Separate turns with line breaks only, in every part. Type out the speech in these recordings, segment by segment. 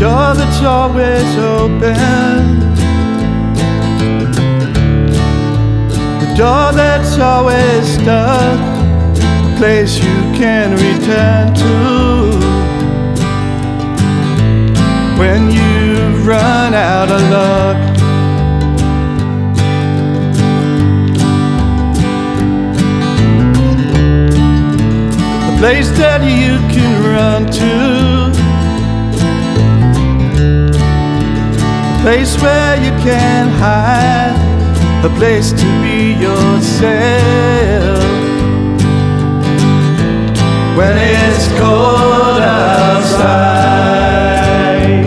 door that's always open, the door that's always stuck, a place you can return to when you've run out of luck. A place that you can run to, a place where you can hide, a place to be yourself when it's cold outside.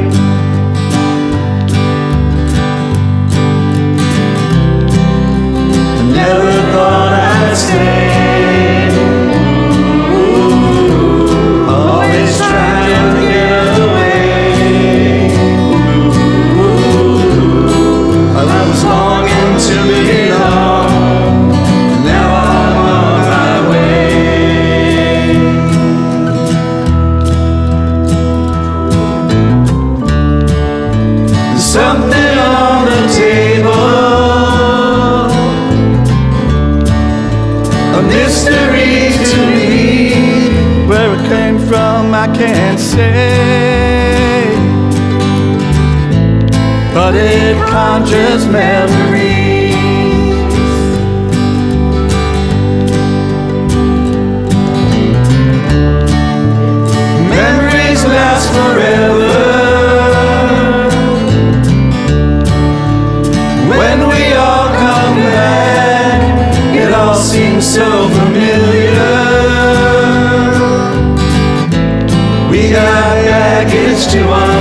I never thought I'd stay, always trying to get away. I was longing to belong, now I'm on my way. There's something on the table, a mystery to me. Where it came from I can't say, but it conjures memories. Memories last forever. When we all come back, it all seems so familiar. We got baggage to unpack.